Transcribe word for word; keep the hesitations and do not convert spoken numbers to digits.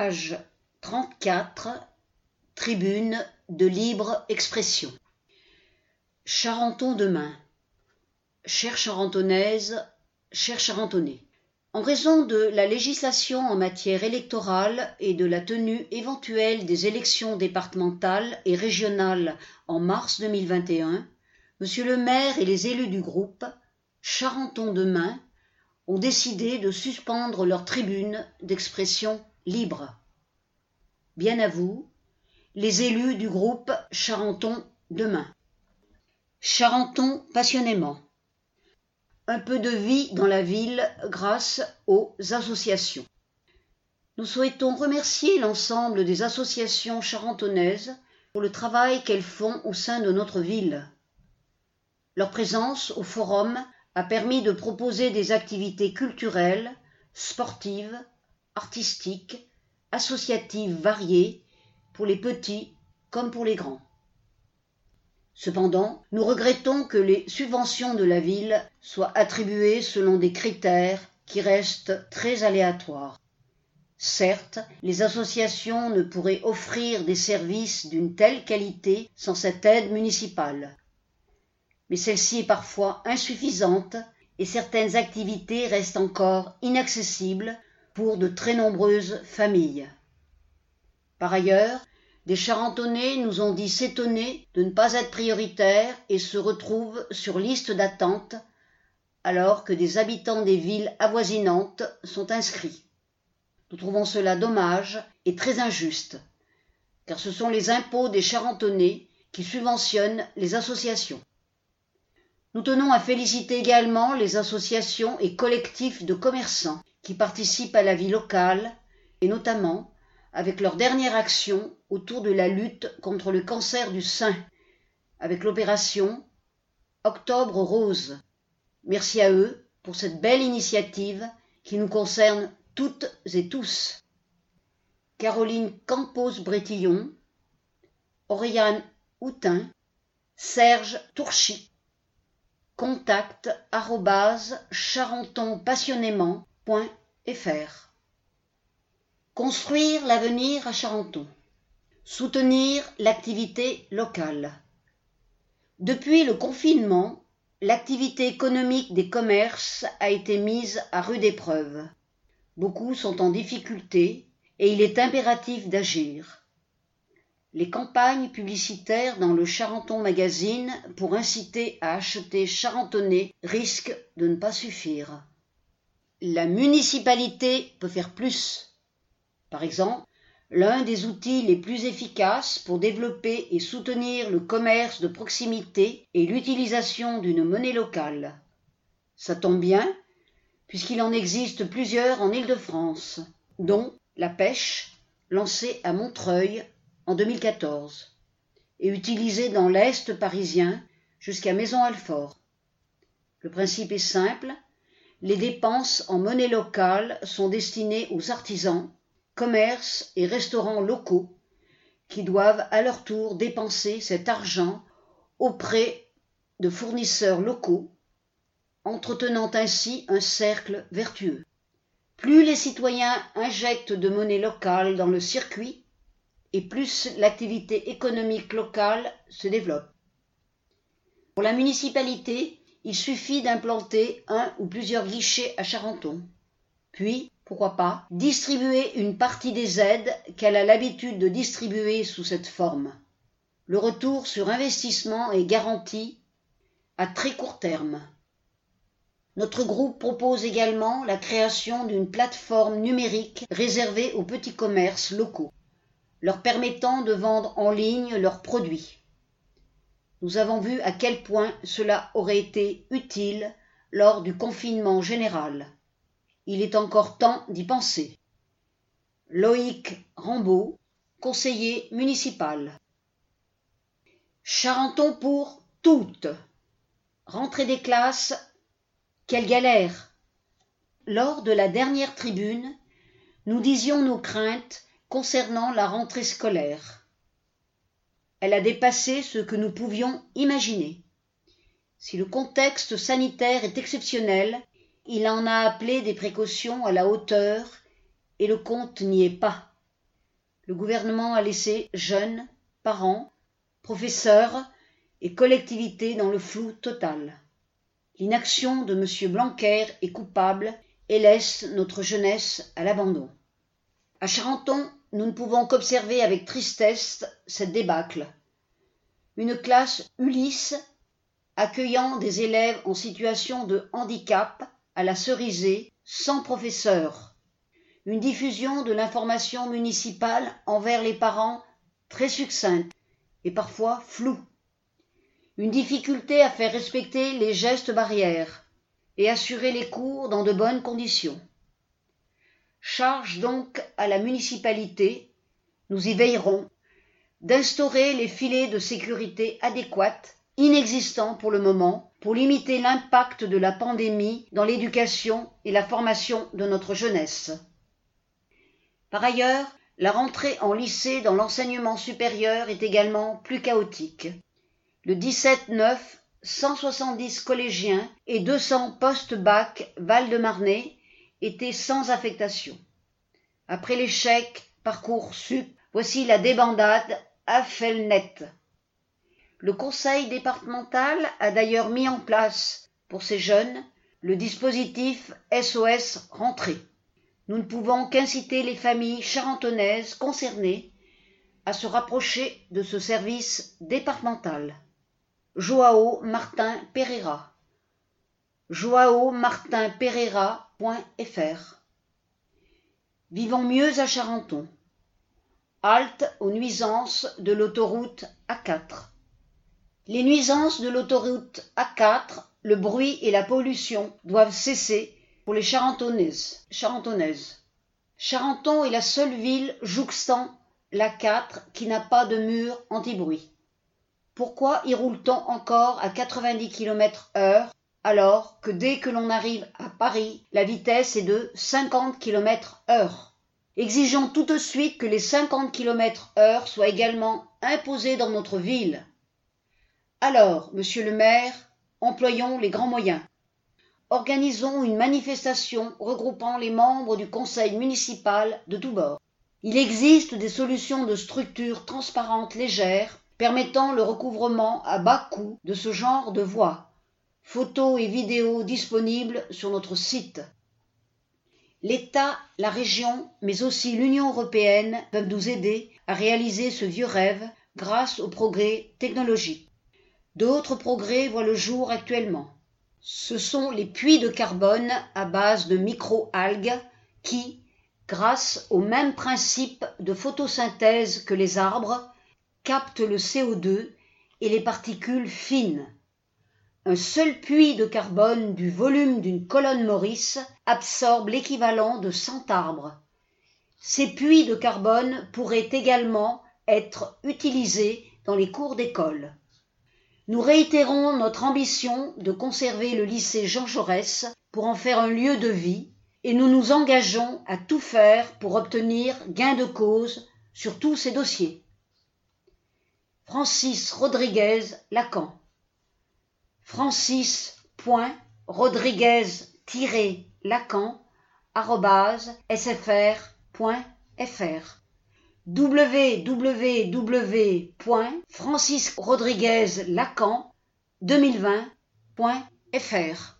Page trente-quatre, Tribune de libre expression. Charenton demain. Chère charentonnaise, chers charentonnais. En raison de la législation en matière électorale et de la tenue éventuelle des élections départementales et régionales en mars deux mille vingt et un, Monsieur le maire et les élus du groupe Charenton demain ont décidé de suspendre leur tribune d'expression libre. Bien à vous, les élus du groupe Charenton demain. Charenton passionnément. Un peu de vie dans la ville grâce aux associations. Nous souhaitons remercier l'ensemble des associations charentonnaises pour le travail qu'elles font au sein de notre ville. Leur présence au forum a permis de proposer des activités culturelles, sportives, artistiques, associatives variées pour les petits comme pour les grands. Cependant, nous regrettons que les subventions de la ville soient attribuées selon des critères qui restent très aléatoires. Certes, les associations ne pourraient offrir des services d'une telle qualité sans cette aide municipale. Mais celle-ci est parfois insuffisante et certaines activités restent encore inaccessibles pour de très nombreuses familles. Par ailleurs, des Charentonnais nous ont dit s'étonner de ne pas être prioritaires et se retrouvent sur liste d'attente alors que des habitants des villes avoisinantes sont inscrits. Nous trouvons cela dommage et très injuste, car ce sont les impôts des Charentonnais qui subventionnent les associations. Nous tenons à féliciter également les associations et collectifs de commerçants qui participent à la vie locale et notamment avec leur dernière action autour de la lutte contre le cancer du sein, avec l'opération Octobre Rose. Merci à eux pour cette belle initiative qui nous concerne toutes et tous. Caroline Campos-Brétillon, Oriane Houtin, Serge Tourchy. Contact arobase charentonpassionnément point f r. Construire l'avenir à Charenton. Soutenir l'activité locale. Depuis le confinement, l'activité économique des commerces a été mise à rude épreuve. Beaucoup sont en difficulté et il est impératif d'agir. Les campagnes publicitaires dans le Charenton Magazine pour inciter à acheter charentonnais risquent de ne pas suffire. La municipalité peut faire plus. Par exemple, l'un des outils les plus efficaces pour développer et soutenir le commerce de proximité est l'utilisation d'une monnaie locale. Ça tombe bien, puisqu'il en existe plusieurs en Île-de-France, dont la pêche, lancée à Montreuil en deux mille quatorze, et utilisée dans l'Est parisien jusqu'à Maisons-Alfort. Le principe est simple, les dépenses en monnaie locale sont destinées aux artisans, commerces et restaurants locaux qui doivent à leur tour dépenser cet argent auprès de fournisseurs locaux, entretenant ainsi un cercle vertueux. Plus les citoyens injectent de monnaie locale dans le circuit, et plus l'activité économique locale se développe. Pour la municipalité, il suffit d'implanter un ou plusieurs guichets à Charenton, puis, pourquoi pas, distribuer une partie des aides qu'elle a l'habitude de distribuer sous cette forme. Le retour sur investissement est garanti à très court terme. Notre groupe propose également la création d'une plateforme numérique réservée aux petits commerces locaux, leur permettant de vendre en ligne leurs produits. Nous avons vu à quel point cela aurait été utile lors du confinement général. Il est encore temps d'y penser. Loïc Rambaud, conseiller municipal. Charenton pour toutes. Rentrée des classes, quelle galère! Lors de la dernière tribune, nous disions nos craintes concernant la rentrée scolaire. Elle a dépassé ce que nous pouvions imaginer. Si le contexte sanitaire est exceptionnel, il en a appelé des précautions à la hauteur et le compte n'y est pas. Le gouvernement a laissé jeunes, parents, professeurs et collectivités dans le flou total. L'inaction de M. Blanquer est coupable et laisse notre jeunesse à l'abandon. À Charenton, nous ne pouvons qu'observer avec tristesse cette débâcle. Une classe Ulysse accueillant des élèves en situation de handicap à la Cerisée sans professeur. Une diffusion de l'information municipale envers les parents très succincte et parfois floue. Une difficulté à faire respecter les gestes barrières et assurer les cours dans de bonnes conditions. Charge donc à la municipalité, nous y veillerons, d'instaurer les filets de sécurité adéquats, inexistants pour le moment, pour limiter l'impact de la pandémie dans l'éducation et la formation de notre jeunesse. Par ailleurs, la rentrée en lycée dans l'enseignement supérieur est également plus chaotique. Le dix-sept neuf, cent soixante-dix collégiens et deux cents post-bac Val-de-Marnais étaient sans affectation. Après l'échec Parcoursup, voici la débandade à Felnet. Le conseil départemental a d'ailleurs mis en place pour ces jeunes le dispositif S O S Rentrée. Nous ne pouvons qu'inciter les familles charentonnaises concernées à se rapprocher de ce service départemental. Joao Martin Pereira. joao martin pereira point f r. Vivons mieux à Charenton. Halte aux nuisances de l'autoroute A quatre. Les nuisances de l'autoroute A quatre, le bruit et la pollution doivent cesser pour les Charentonnaises. Charentonnaises. Charenton est la seule ville jouxtant l'A quatre qui n'a pas de mur anti-bruit. Pourquoi y roule-t-on encore à quatre-vingt-dix kilomètres heure alors que dès que l'on arrive à Paris, la vitesse est de cinquante kilomètres heure? Exigeons tout de suite que les cinquante kilomètres heure soient également imposés dans notre ville. Alors, monsieur le maire, employons les grands moyens. Organisons une manifestation regroupant les membres du conseil municipal de tous bords. Il existe des solutions de structures transparentes légères permettant le recouvrement à bas coût de ce genre de voies. Photos et vidéos disponibles sur notre site. L'État, la région, mais aussi l'Union européenne peuvent nous aider à réaliser ce vieux rêve grâce aux progrès technologiques. D'autres progrès voient le jour actuellement. Ce sont les puits de carbone à base de micro-algues qui, grâce au même principe de photosynthèse que les arbres, captent le C O deux et les particules fines. Un seul puits de carbone du volume d'une colonne Morris absorbe l'équivalent de cent arbres. Ces puits de carbone pourraient également être utilisés dans les cours d'école. Nous réitérons notre ambition de conserver le lycée Jean Jaurès pour en faire un lieu de vie et nous nous engageons à tout faire pour obtenir gain de cause sur tous ces dossiers. Francis Rodriguez Lacan. francis point rodriguez tiret lacan arobase s f r point f r w w w point francis rodriguez lacan deux mille vingt point f r